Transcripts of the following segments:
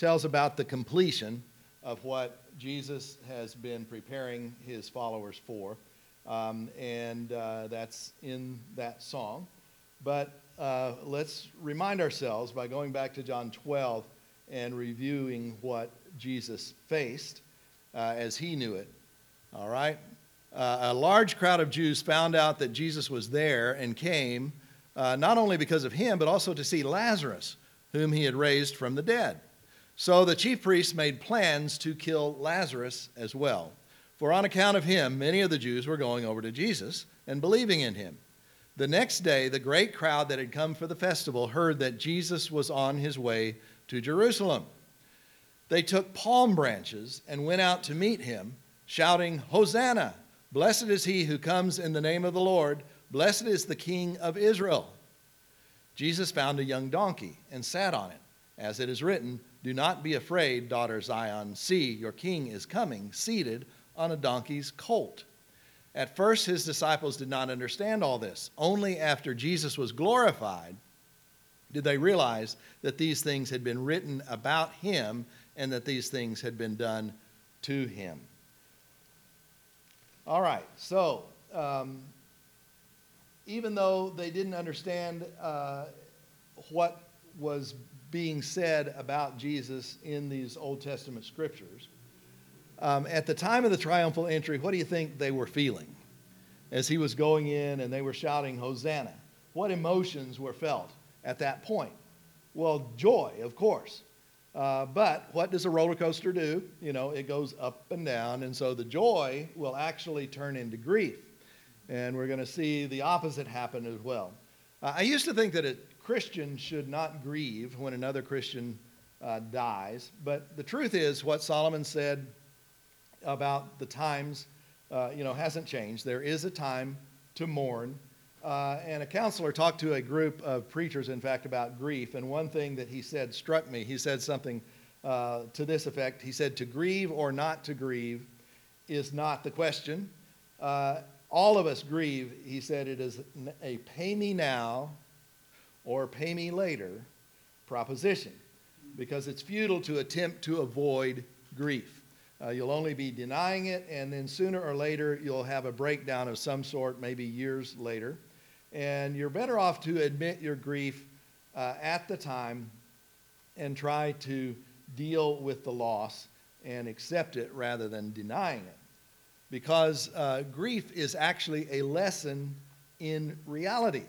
tells about the completion of what Jesus has been preparing his followers for. And that's in that song. But let's remind ourselves by going back to John 12 and reviewing what Jesus faced as he knew it. All right? A large crowd of Jews found out that Jesus was there and came not only because of him, but also to see Lazarus, whom he had raised from the dead. So the chief priests made plans to kill Lazarus as well. For on account of him, many of the Jews were going over to Jesus and believing in him. The next day, the great crowd that had come for the festival heard that Jesus was on his way to Jerusalem. They took palm branches and went out to meet him, shouting, "Hosanna! Blessed is he who comes in the name of the Lord. Blessed is the King of Israel." Jesus found a young donkey and sat on it. As it is written, "Do not be afraid, daughter Zion. See, your king is coming, seated on a donkey's colt." At first, his disciples did not understand all this. Only after Jesus was glorified did they realize that these things had been written about him and that these things had been done to him. All right, so even though they didn't understand what was being said about Jesus in these Old Testament scriptures, at the time of the triumphal entry, what do you think they were feeling as he was going in and they were shouting, "Hosanna"? What emotions were felt at that point? Well, joy, of course. But what does a roller coaster do? You know, it goes up and down, and so the joy will actually turn into grief. And we're going to see the opposite happen as well. I used to think that a Christian should not grieve when another Christian dies, but the truth is what Solomon said about the times, hasn't changed. There is a time to mourn. And a counselor talked to a group of preachers, in fact, about grief. And one thing that he said struck me. He said something to this effect. He said, "To grieve or not to grieve is not the question. All of us grieve," he said. "It is a pay me now or pay me later proposition, because it's futile to attempt to avoid grief. You'll only be denying it, and then sooner or later you'll have a breakdown of some sort, maybe years later. And you're better off to admit your grief at the time and try to deal with the loss and accept it rather than denying it. Because grief is actually a lesson in reality.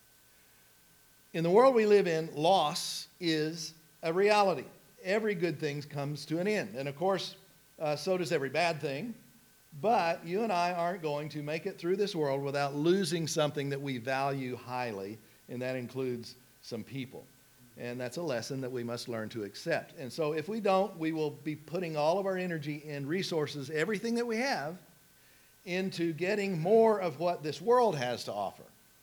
In the world we live in, loss is a reality. Every good thing comes to an end. And of course, so does every bad thing. But you and I aren't going to make it through this world without losing something that we value highly, and that includes some people. And that's a lesson that we must learn to accept. And so if we don't, we will be putting all of our energy and resources, everything that we have, into getting more of what this world has to offer.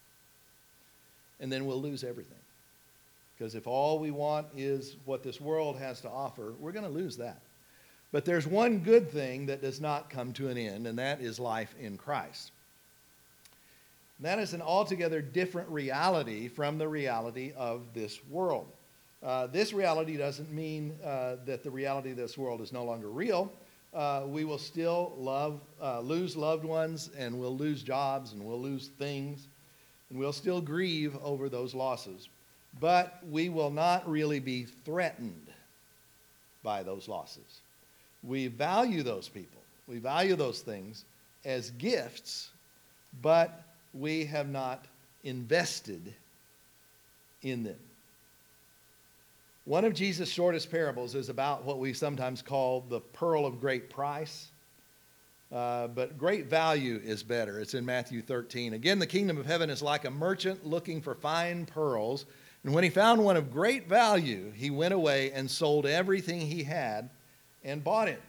And then we'll lose everything. Because if all we want is what this world has to offer, we're going to lose that. But there's one good thing that does not come to an end, and that is life in Christ. That is an altogether different reality from the reality of this world. This reality doesn't mean that the reality of this world is no longer real. We will still lose loved ones, and we'll lose jobs, and we'll lose things, and we'll still grieve over those losses. But we will not really be threatened by those losses. We value those people. We value those things as gifts, but we have not invested in them. One of Jesus' shortest parables is about what we sometimes call the pearl of great price. But great value is better. It's in Matthew 13. "Again, the kingdom of heaven is like a merchant looking for fine pearls. And when he found one of great value, he went away and sold everything he had and bought it."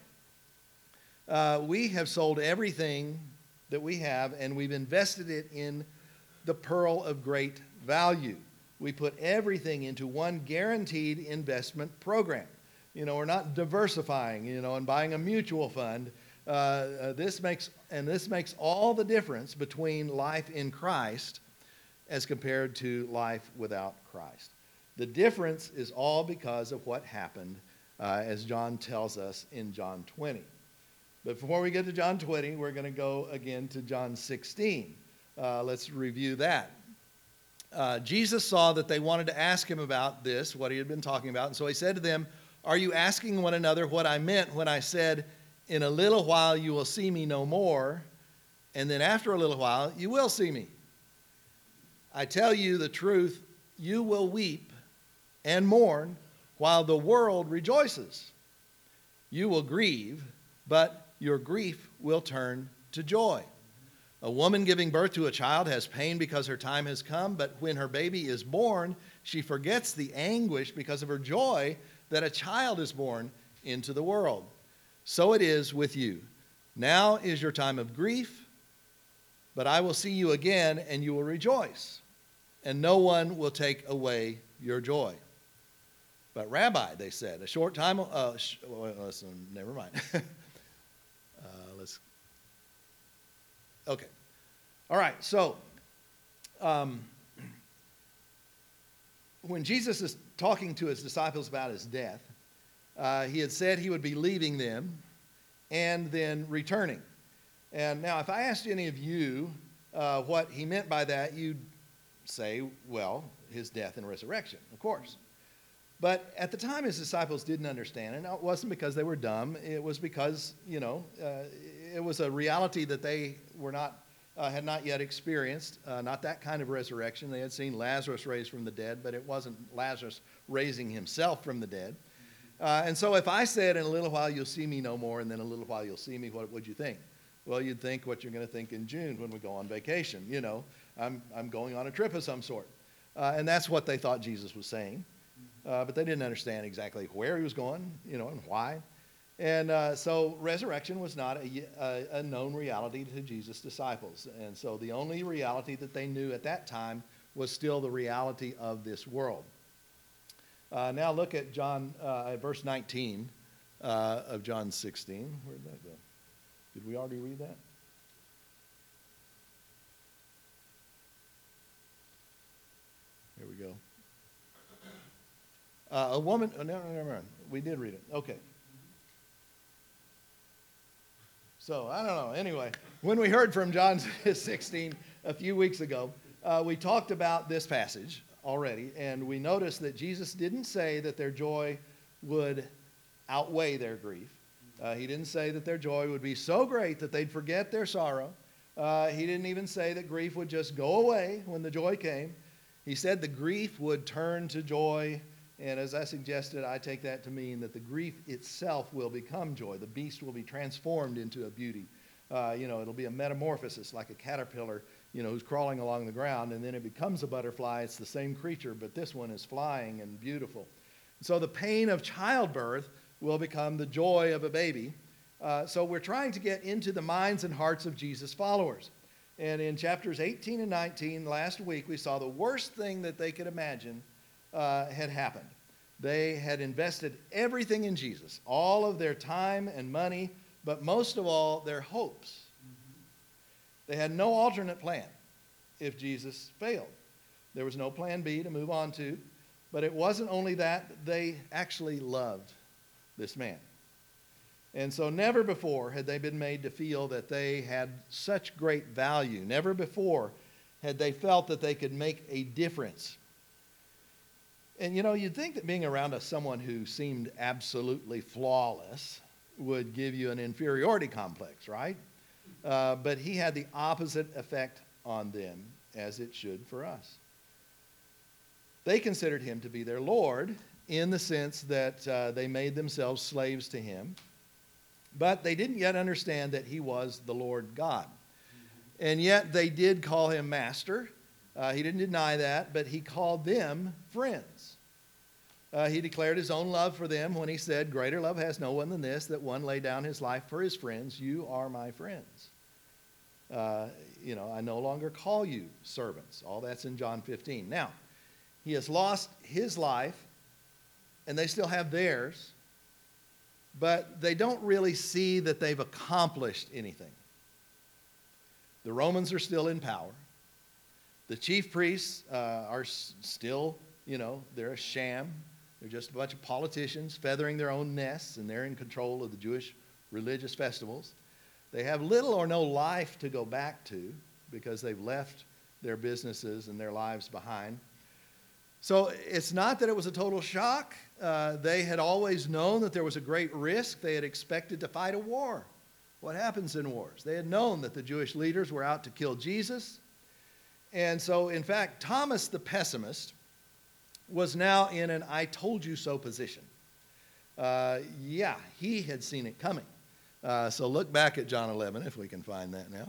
We have sold everything that we have, and we've invested it in the pearl of great value. We put everything into one guaranteed investment program. We're not diversifying, and buying a mutual fund. This makes all the difference between life in Christ as compared to life without Christ. The difference is all because of what happened as John tells us in John 20. But before we get to John 20, we're going to go again to John 16. Let's review that. Jesus saw that they wanted to ask him about this, what he had been talking about, and so he said to them, "Are you asking one another what I meant when I said, 'In a little while you will see me no more, and then after a little while you will see me'? I tell you the truth, you will weep and mourn while the world rejoices. You will grieve, but your grief will turn to joy. A woman giving birth to a child has pain because her time has come, but when her baby is born, she forgets the anguish because of her joy that a child is born into the world. So it is with you. Now is your time of grief, but I will see you again, and you will rejoice, and no one will take away your joy." "But Rabbi," they said, "a short time, listen, never mind." Okay. All right, so when Jesus is talking to his disciples about his death, he had said he would be leaving them and then returning. And now, if I asked any of you what he meant by that, you'd say, well, his death and resurrection, of course. But at the time, his disciples didn't understand, and it wasn't because they were dumb. It was because, it was a reality that they were not, had not yet experienced, not that kind of resurrection. They had seen Lazarus raised from the dead, but it wasn't Lazarus raising himself from the dead. And so if I said, "In a little while you'll see me no more, and then a little while you'll see me," what would you think? Well, you'd think what you're going to think in June when we go on vacation. I'm going on a trip of some sort. And that's what they thought Jesus was saying. But they didn't understand exactly where he was going, and why. And so resurrection was not a known reality to Jesus' disciples. And so the only reality that they knew at that time was still the reality of this world. Now look at verse 19 of John 16. Where did that go? Did we already read that? Here we go. A woman, no, never mind. We did read it. Okay. So, I don't know. Anyway, when we heard from John 16 a few weeks ago, we talked about this passage already, and we noticed that Jesus didn't say that their joy would outweigh their grief. He didn't say that their joy would be so great that they'd forget their sorrow. He didn't even say that grief would just go away when the joy came. He said the grief would turn to joy. And as I suggested, I take that to mean that the grief itself will become joy. The beast will be transformed into a beauty. It'll be a metamorphosis, like a caterpillar, who's crawling along the ground, and then it becomes a butterfly. It's the same creature, but this one is flying and beautiful. So the pain of childbirth will become the joy of a baby. So we're trying to get into the minds and hearts of Jesus' followers. And in chapters 18 and 19, last week, we saw the worst thing that they could imagine had happened. They had invested everything in Jesus, all of their time and money, but most of all, their hopes. They had no alternate plan if Jesus failed. There was no plan B to move on to, but it wasn't only that, they actually loved this man. And so never before had they been made to feel that they had such great value. Never before had they felt that they could make a difference. And you'd think that being around someone who seemed absolutely flawless would give you an inferiority complex, right? But he had the opposite effect on them, as it should for us. They considered him to be their Lord in the sense that they made themselves slaves to him, but they didn't yet understand that he was the Lord God. And yet they did call him master. He didn't deny that, but he called them friends. He declared his own love for them when he said, "Greater love has no one than this, that one lay down his life for his friends. You are my friends. I no longer call you servants." All that's in John 15. Now, he has lost his life, and they still have theirs, but they don't really see that they've accomplished anything. The Romans are still in power. The chief priests are still, they're a sham. They're just a bunch of politicians feathering their own nests, and they're in control of the Jewish religious festivals. They have little or no life to go back to because they've left their businesses and their lives behind. So it's not that it was a total shock. They had always known that there was a great risk. They had expected to fight a war. What happens in wars? They had known that the Jewish leaders were out to kill Jesus. And so, in fact, Thomas the pessimist was now in an I told you so position. Yeah, he had seen it coming. So look back at John 11, if we can find that now.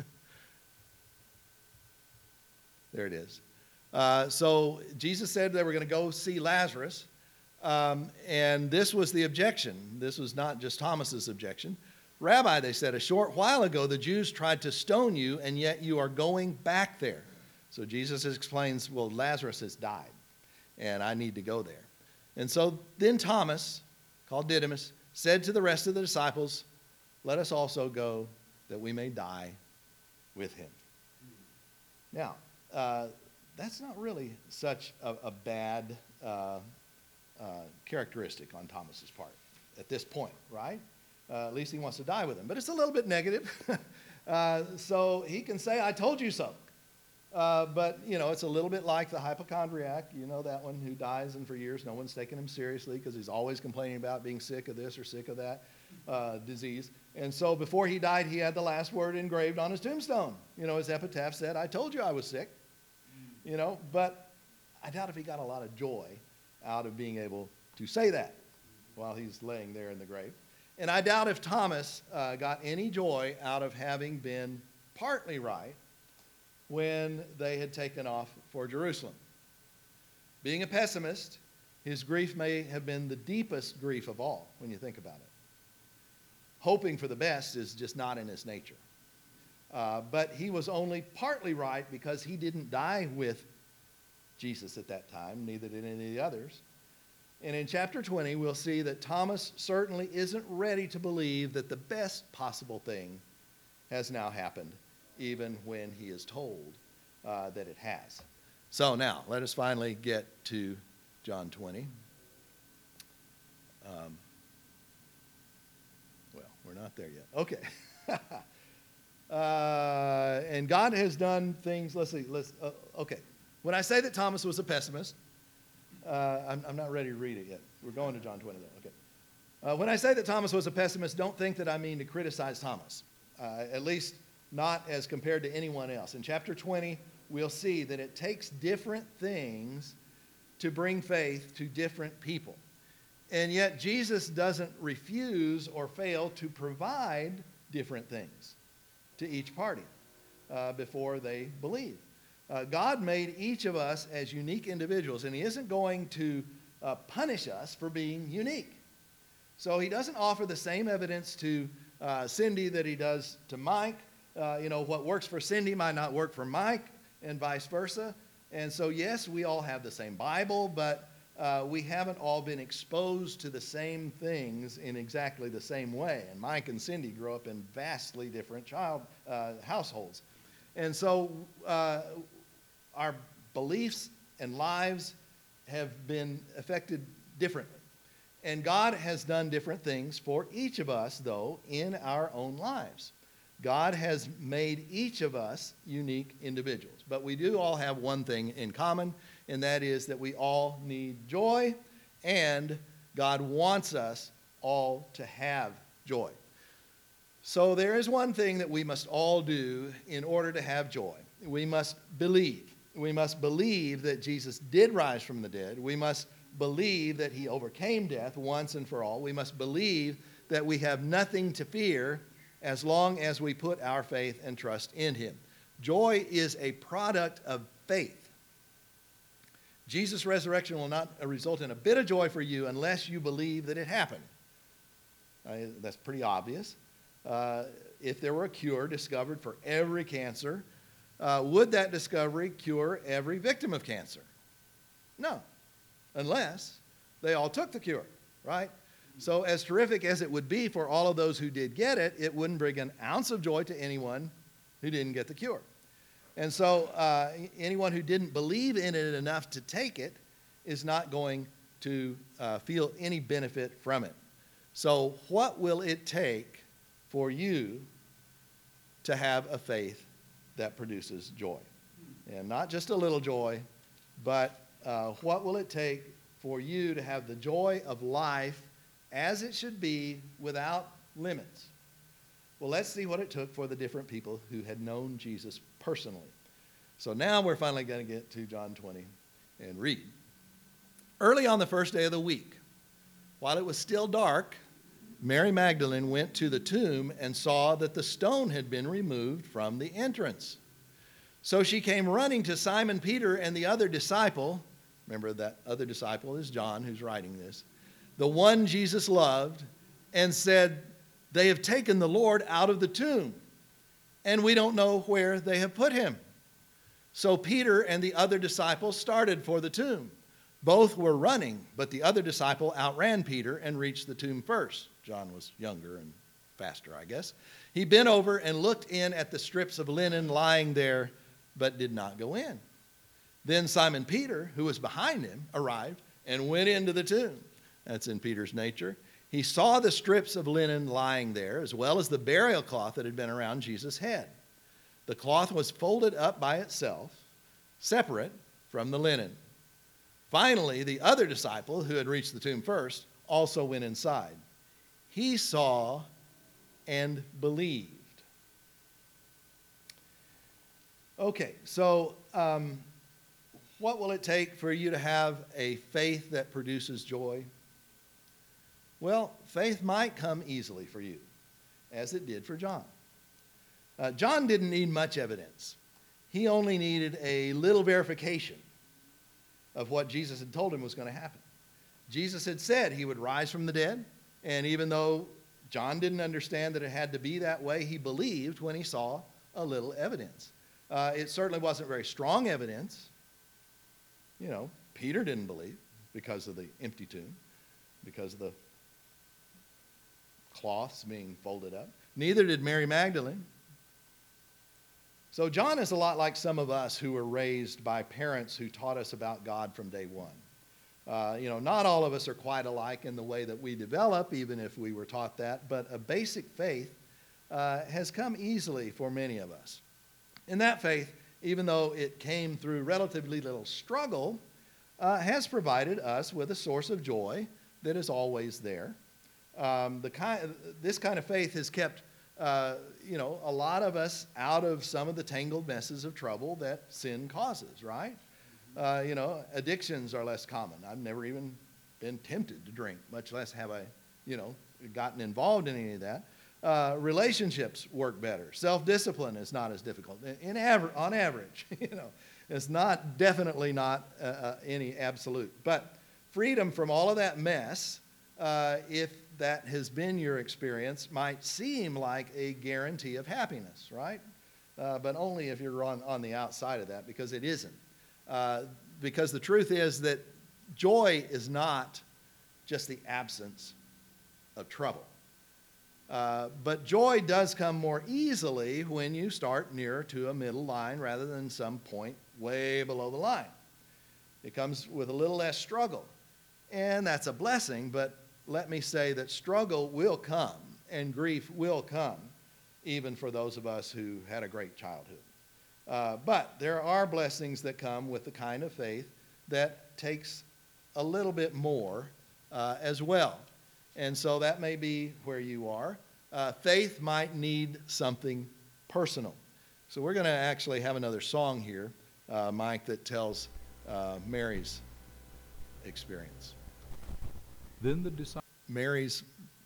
There it is. So Jesus said they were going to go see Lazarus. And this was the objection. This was not just Thomas's objection. Rabbi, they said, a short while ago the Jews tried to stone you, and yet you are going back there. So Jesus explains, well, Lazarus has died, and I need to go there. And so then Thomas, called Didymus, said to the rest of the disciples, let us also go that we may die with him. Now, that's not really such a bad characteristic on Thomas's part at this point, right? At least he wants to die with him. But it's a little bit negative. So he can say, I told you so. But, you know, it's a little bit like the hypochondriac. You know that one who dies, and for years no one's taken him seriously because he's always complaining about being sick of this or sick of that disease. And so before he died, he had the last word engraved on his tombstone. You know, his epitaph said, I told you I was sick. You know, but I doubt if he got a lot of joy out of being able to say that while he's laying there in the grave. And I doubt if Thomas got any joy out of having been partly right when they had taken off for Jerusalem. Being a pessimist, his grief may have been the deepest grief of all when you think about it. Hoping for the best is just not in his nature. But he was only partly right because he didn't die with Jesus at that time, neither did any of the others. And in chapter 20, we'll see that Thomas certainly isn't ready to believe that the best possible thing has now happened, even when he is told that it has. So now, let us finally get to John 20. Well, we're not there yet. Okay. And God has done things, let's see, okay. When I say that Thomas was a pessimist, I'm not ready to read it yet. We're going to John 20 though, okay. When I say that Thomas was a pessimist, don't think that I mean to criticize Thomas, at least not as compared to anyone else. In chapter 20, we'll see that it takes different things to bring faith to different people. And yet Jesus doesn't refuse or fail to provide different things to each party before they believe. God made each of us as unique individuals, and he isn't going to punish us for being unique. So he doesn't offer the same evidence to Cindy that he does to Mike. What works for Cindy might not work for Mike, and vice versa. And so, yes, we all have the same Bible, but we haven't all been exposed to the same things in exactly the same way. And Mike and Cindy grew up in vastly different households. And so our beliefs and lives have been affected differently. And God has done different things for each of us, though, in our own lives. God has made each of us unique individuals. But we do all have one thing in common, and that is that we all need joy, and God wants us all to have joy. So there is one thing that we must all do in order to have joy. We must believe. We must believe that Jesus did rise from the dead. We must believe that he overcame death once and for all. We must believe that we have nothing to fear as long as we put our faith and trust in him. Joy is a product of faith. Jesus' resurrection will not result in a bit of joy for you unless you believe that it happened. That's pretty obvious. If there were a cure discovered for every cancer, would that discovery cure every victim of cancer? No, unless they all took the cure, right? So as terrific as it would be for all of those who did get it, it wouldn't bring an ounce of joy to anyone who didn't get the cure. And so anyone who didn't believe in it enough to take it is not going to feel any benefit from it. So what will it take for you to have a faith that produces joy? And not just a little joy, but what will it take for you to have the joy of life as it should be without limits? Well, let's see what it took for the different people who had known Jesus personally. So now we're finally going to get to John 20 and read. Early on the first day of the week, while it was still dark, Mary Magdalene went to the tomb and saw that the stone had been removed from the entrance. So she came running to Simon Peter and the other disciple. Remember, that other disciple is John, who's writing this, the one Jesus loved, and said, "They have taken the Lord out of the tomb, and we don't know where they have put him." So Peter and the other disciple started for the tomb. Both were running, but the other disciple outran Peter and reached the tomb first. John was younger and faster, I guess. He bent over and looked in at the strips of linen lying there, but did not go in. Then Simon Peter, who was behind him, arrived and went into the tomb. That's in Peter's nature. He saw the strips of linen lying there, as well as the burial cloth that had been around Jesus' head. The cloth was folded up by itself, separate from the linen. Finally, the other disciple, who had reached the tomb first, also went inside. He saw and believed. Okay, so what will it take for you to have a faith that produces joy? Well, faith might come easily for you, as it did for John. John didn't need much evidence. He only needed a little verification of what Jesus had told him was going to happen. Jesus had said he would rise from the dead, and even though John didn't understand that it had to be that way, he believed when he saw a little evidence. It certainly wasn't very strong evidence. You know, Peter didn't believe because of the empty tomb, because of the cloths being folded up. Neither did Mary Magdalene. So John is a lot like some of us who were raised by parents who taught us about God from day one. Not all of us are quite alike in the way that we develop, even if we were taught that, but a basic faith has come easily for many of us. And that faith, even though it came through relatively little struggle, has provided us with a source of joy that is always there. This kind of faith has kept a lot of us out of some of the tangled messes of trouble that sin causes, right? Addictions are less common. I've never even been tempted to drink, much less have I, gotten involved in any of that. Relationships work better. Self-discipline is not as difficult. On average, it's definitely not any absolute. But freedom from all of that mess, if that has been your experience, might seem like a guarantee of happiness, right? But only if you're on the outside of that, because it isn't. Because the truth is that joy is not just the absence of trouble. But joy does come more easily when you start nearer to a middle line rather than some point way below the line. It comes with a little less struggle. And that's a blessing, but let me say that struggle will come and grief will come, even for those of us who had a great childhood. But there are blessings that come with the kind of faith that takes a little bit more as well. And so that may be where you are. Faith might need something personal. So we're going to actually have another song here, Mike, that tells Mary's experience. Then the disciples. Mary's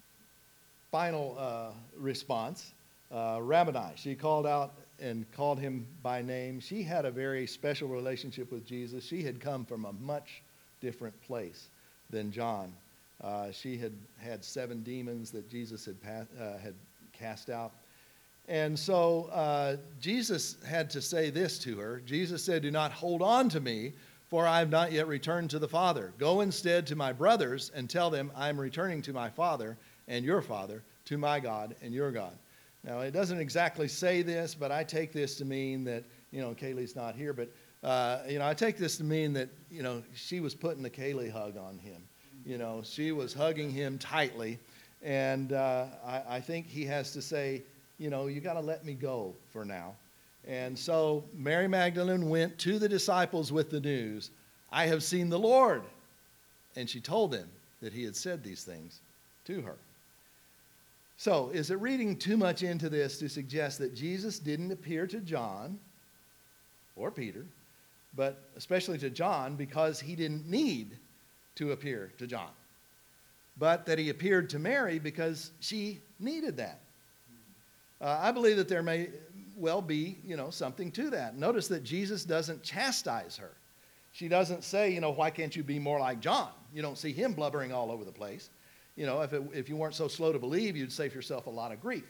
final response, Rabboni. She called out and called him by name. She had a very special relationship with Jesus. She had come from a much different place than John. She had had 7 demons that Jesus had cast out. And so Jesus had to say this to her. Jesus said, "Do not hold on to me, for I have not yet returned to the Father. Go instead to my brothers and tell them I am returning to my Father and your Father, to my God and your God." Now, it doesn't exactly say this, but I take this to mean that, Kaylee's not here, but I take this to mean that, she was putting a Kaylee hug on him. She was hugging him tightly. And I think he has to say, you got to let me go for now. And so Mary Magdalene went to the disciples with the news, I have seen the Lord. And she told them that he had said these things to her. So is it reading too much into this to suggest that Jesus didn't appear to John or Peter, but especially to John because he didn't need to appear to John, but that he appeared to Mary because she needed that? I believe that there may well be, something to that. Notice that Jesus doesn't chastise her. She doesn't say, why can't you be more like John? You don't see him blubbering all over the place. If you weren't so slow to believe, you'd save yourself a lot of grief.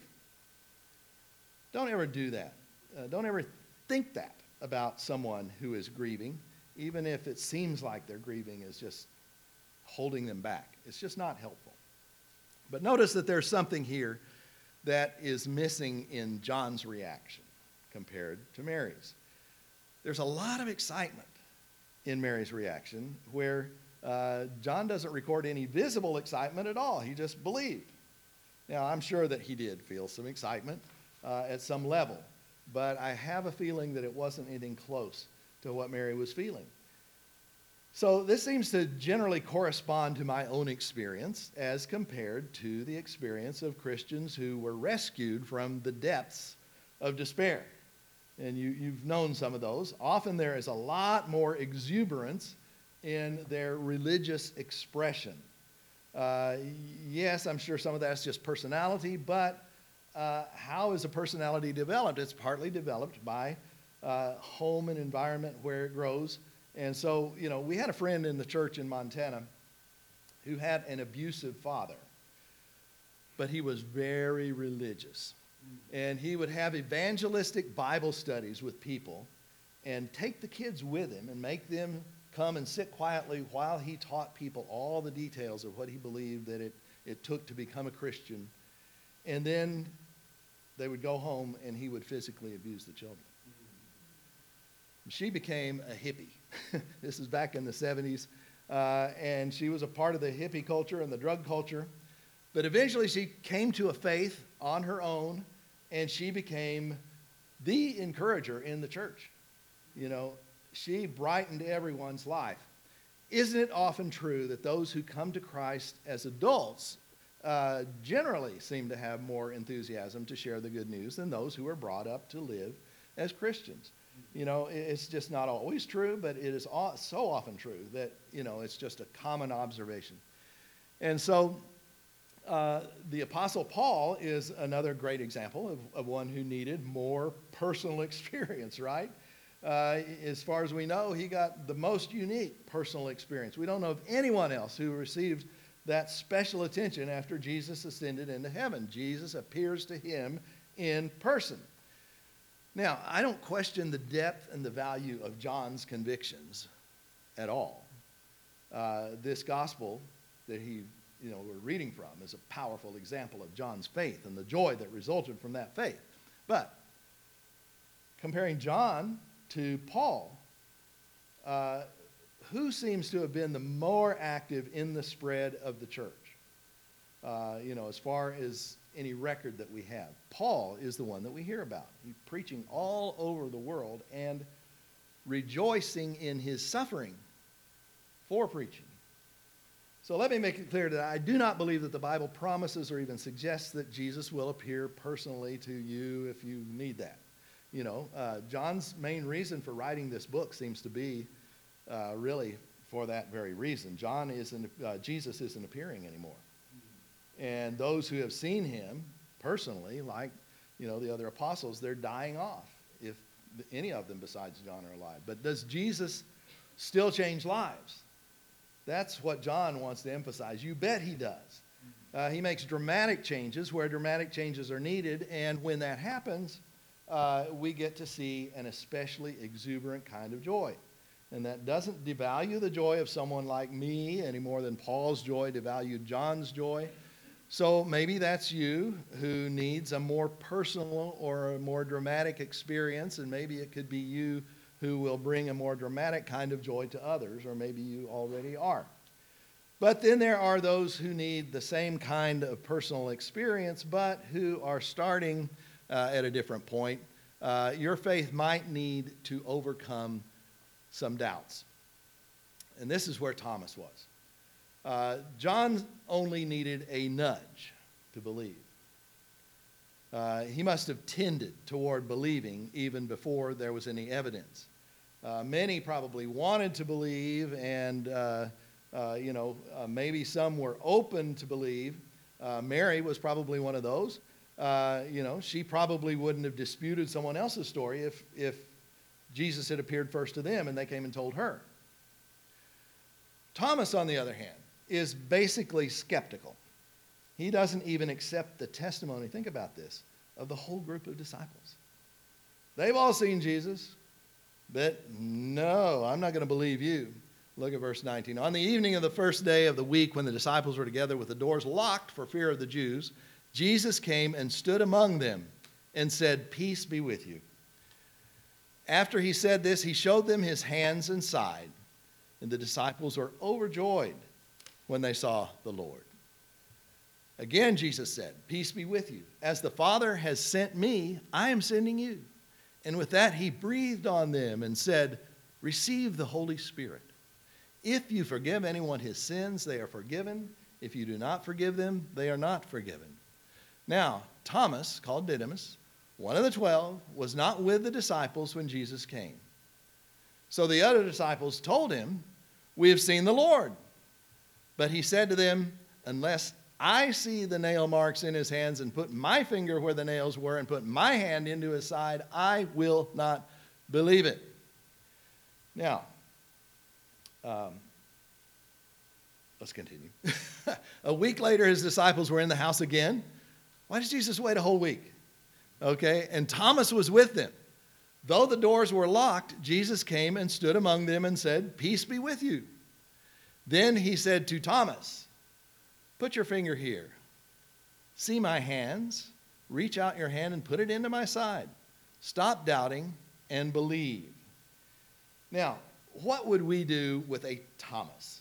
Don't ever do that. Don't ever think that about someone who is grieving, even if it seems like their grieving is just holding them back. It's just not helpful. But notice that there's something here that is missing in John's reaction compared to Mary's. There's a lot of excitement in Mary's reaction where John doesn't record any visible excitement at all. He just believed. Now, I'm sure that he did feel some excitement at some level, but I have a feeling that it wasn't anything close to what Mary was feeling. So this seems to generally correspond to my own experience as compared to the experience of Christians who were rescued from the depths of despair. And you've known some of those. Often there is a lot more exuberance in their religious expression. Yes, I'm sure some of that's just personality, but how is a personality developed? It's partly developed by home and environment where it grows. And so, we had a friend in the church in Montana who had an abusive father, but he was very religious. And he would have evangelistic Bible studies with people and take the kids with him and make them come and sit quietly while he taught people all the details of what he believed that it took to become a Christian. And then they would go home and he would physically abuse the children. She became a hippie. This is back in the 70s. And she was a part of the hippie culture and the drug culture. But eventually she came to a faith on her own, and she became the encourager in the church. She brightened everyone's life. Isn't it often true that those who come to Christ as adults generally seem to have more enthusiasm to share the good news than those who are brought up to live as Christians? It's just not always true, but it is so often true that, it's just a common observation. And so the Apostle Paul is another great example of one who needed more personal experience, right? As far as we know, he got the most unique personal experience. We don't know of anyone else who received that special attention after Jesus ascended into heaven. Jesus appears to him in person. Now, I don't question the depth and the value of John's convictions at all. This gospel that we're reading from is a powerful example of John's faith and the joy that resulted from that faith. But comparing John to Paul, who seems to have been the more active in the spread of the church? As far as any record that we have. Paul is the one that we hear about. He's preaching all over the world and rejoicing in his suffering for preaching. So let me make it clear that I do not believe that the Bible promises or even suggests that Jesus will appear personally to you if you need that. John's main reason for writing this book seems to be really for that very reason. Jesus isn't appearing anymore. And those who have seen him personally, like, the other apostles, they're dying off, if any of them besides John are alive. But does Jesus still change lives? That's what John wants to emphasize. You bet he does. He makes dramatic changes where dramatic changes are needed, and when that happens, we get to see an especially exuberant kind of joy. And that doesn't devalue the joy of someone like me any more than Paul's joy devalued John's joy. So maybe that's you who needs a more personal or a more dramatic experience, and maybe it could be you who will bring a more dramatic kind of joy to others, or maybe you already are. But then there are those who need the same kind of personal experience, but who are starting at a different point. Your faith might need to overcome some doubts. And this is where Thomas was. John only needed a nudge to believe. He must have tended toward believing even before there was any evidence. Many probably wanted to believe, and maybe some were open to believe. Mary was probably one of those. She probably wouldn't have disputed someone else's story if Jesus had appeared first to them and they came and told her. Thomas, on the other hand, is basically skeptical. He doesn't even accept the testimony, think about this, of the whole group of disciples. They've all seen Jesus, but no, I'm not going to believe you. Look at verse 19. On the evening of the first day of the week, when the disciples were together with the doors locked for fear of the Jews, Jesus came and stood among them and said, "Peace be with you." After he said this, he showed them his hands and side, and the disciples were overjoyed when they saw the Lord. Again, Jesus said, "Peace be with you. As the Father has sent me, I am sending you." And with that, he breathed on them and said, "Receive the Holy Spirit. If you forgive anyone his sins, they are forgiven. If you do not forgive them, they are not forgiven." Now, Thomas, called Didymus, one of the 12, was not with the disciples when Jesus came. So the other disciples told him, "We have seen the Lord." But he said to them, "Unless I see the nail marks in his hands and put my finger where the nails were and put my hand into his side, I will not believe it." Now, let's continue. A week later, his disciples were in the house again. Why did Jesus wait a whole week? Okay, and Thomas was with them. Though the doors were locked, Jesus came and stood among them and said, "Peace be with you." Then he said to Thomas, "Put your finger here. See my hands. Reach out your hand and put it into my side. Stop doubting and believe." Now, what would we do with a Thomas?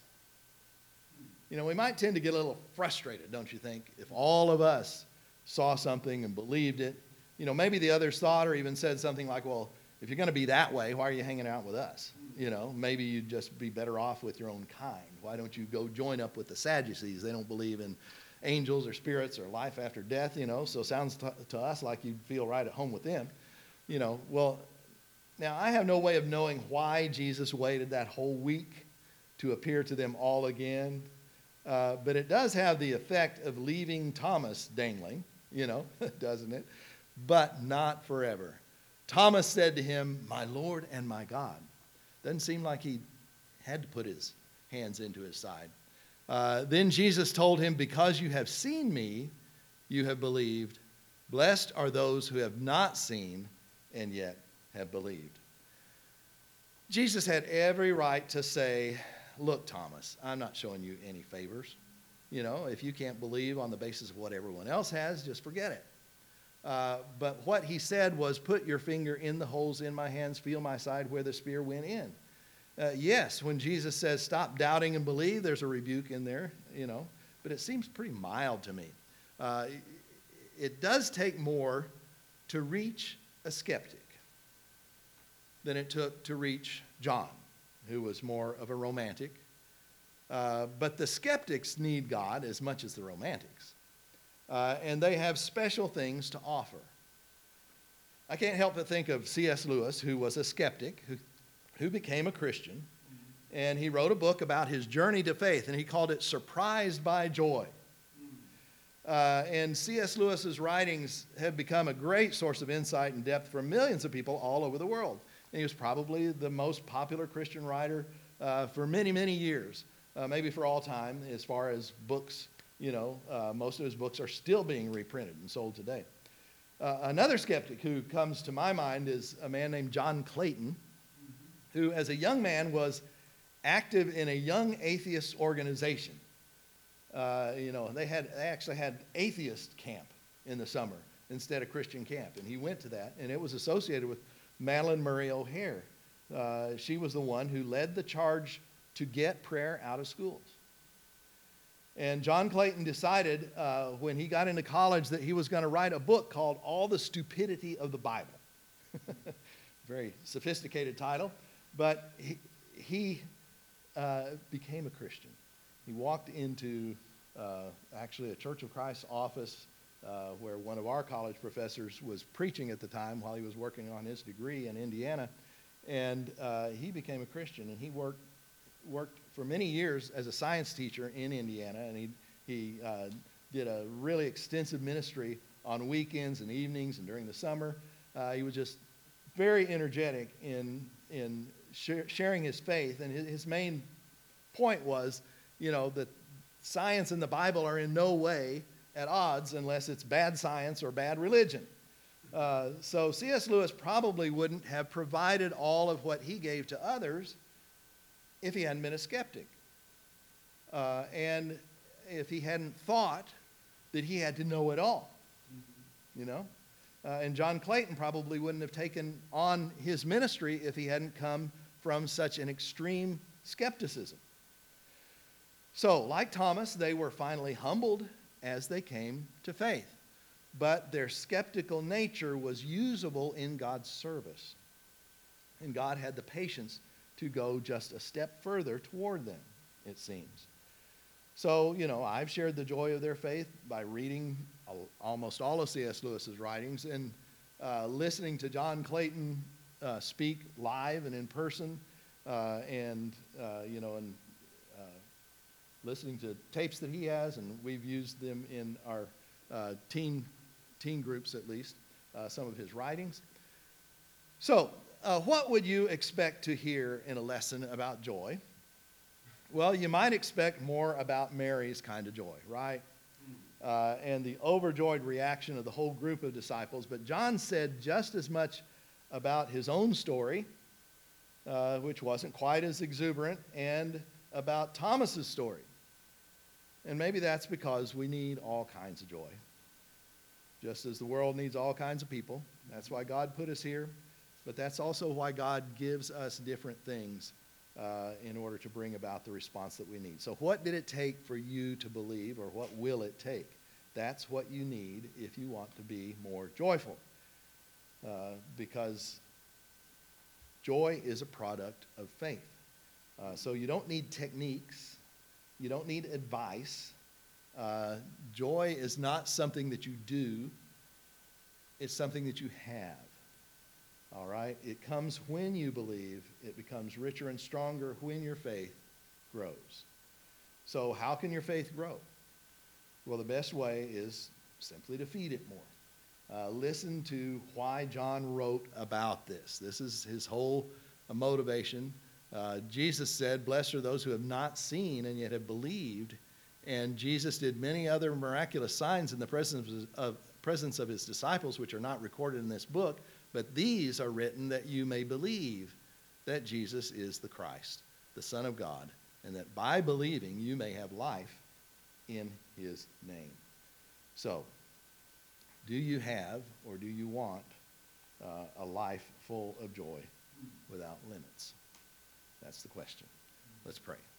We might tend to get a little frustrated, don't you think, if all of us saw something and believed it. Maybe the others thought or even said something like, "Well, if you're going to be that way, why are you hanging out with us? Maybe you'd just be better off with your own kind. Why don't you go join up with the Sadducees? They don't believe in angels or spirits or life after death, so it sounds to us like you'd feel right at home with them. Well, now I have no way of knowing why Jesus waited that whole week to appear to them all again, but it does have the effect of leaving Thomas dangling, doesn't it? But not forever. Thomas said to him, "My Lord and my God." Doesn't seem like he had to put his hands into his side. Then Jesus told him, "Because you have seen me, you have believed. Blessed are those who have not seen and yet have believed." Jesus had every right to say, "Look, Thomas, I'm not showing you any favors. If you can't believe on the basis of what everyone else has, just forget it." But what he said was, "Put your finger in the holes in my hands, feel my side where the spear went in." Yes, when Jesus says, "Stop doubting and believe," there's a rebuke in there, but it seems pretty mild to me. It does take more to reach a skeptic than it took to reach John, who was more of a romantic. But the skeptics need God as much as the romantics. And they have special things to offer. I can't help but think of C.S. Lewis, who was a skeptic, who became a Christian, and he wrote a book about his journey to faith, and he called it "Surprised by Joy." And C.S. Lewis's writings have become a great source of insight and depth for millions of people all over the world. And he was probably the most popular Christian writer for many, many years, maybe for all time, as far as books. Most of his books are still being reprinted and sold today. Another skeptic who comes to my mind is a man named John Clayton, who as a young man was active in a young atheist organization. They actually had atheist camp in the summer instead of Christian camp, and he went to that, and it was associated with Madalyn Murray O'Hair. She was the one who led the charge to get prayer out of schools. And John Clayton decided when he got into college that he was going to write a book called All the Stupidity of the Bible. Very sophisticated title, but he became a Christian. He walked into actually a Church of Christ office where one of our college professors was preaching at the time while he was working on his degree in Indiana. And he became a Christian, and he worked for many years as a science teacher in Indiana, and he did a really extensive ministry on weekends and evenings and during the summer. He was just very energetic in sharing his faith, and his main point was, that science and the Bible are in no way at odds unless it's bad science or bad religion. So C.S. Lewis probably wouldn't have provided all of what he gave to others if he hadn't been a skeptic. And if he hadn't thought that he had to know it all, and John Clayton probably wouldn't have taken on his ministry if he hadn't come from such an extreme skepticism. So, like Thomas, they were finally humbled as they came to faith. But their skeptical nature was usable in God's service. And God had the patience to go just a step further toward them, it seems. So, I've shared the joy of their faith by reading almost all of C.S. Lewis's writings and listening to John Clayton speak live and in person, and listening to tapes that he has, and we've used them in our teen groups at least, some of his writings. So, what would you expect to hear in a lesson about joy? Well, you might expect more about Mary's kind of joy, right? And the overjoyed reaction of the whole group of disciples. But John said just as much about his own story, which wasn't quite as exuberant, and about Thomas's story. And maybe that's because we need all kinds of joy. Just as the world needs all kinds of people. That's why God put us here. But that's also why God gives us different things in order to bring about the response that we need. So what did it take for you to believe, or what will it take? That's what you need if you want to be more joyful. Because joy is a product of faith. So you don't need techniques. You don't need advice. Joy is not something that you do. It's something that you have. All right? It comes when you believe. It becomes richer and stronger when your faith grows. So how can your faith grow? Well, the best way is simply to feed it more. Listen to why John wrote about this. This is his whole motivation. Jesus said, "Blessed are those who have not seen and yet have believed." And Jesus did many other miraculous signs in the presence of his disciples, which are not recorded in this book. But these are written that you may believe that Jesus is the Christ, the Son of God, and that by believing you may have life in his name. So, do you have, or do you want a life full of joy without limits? That's the question. Let's pray.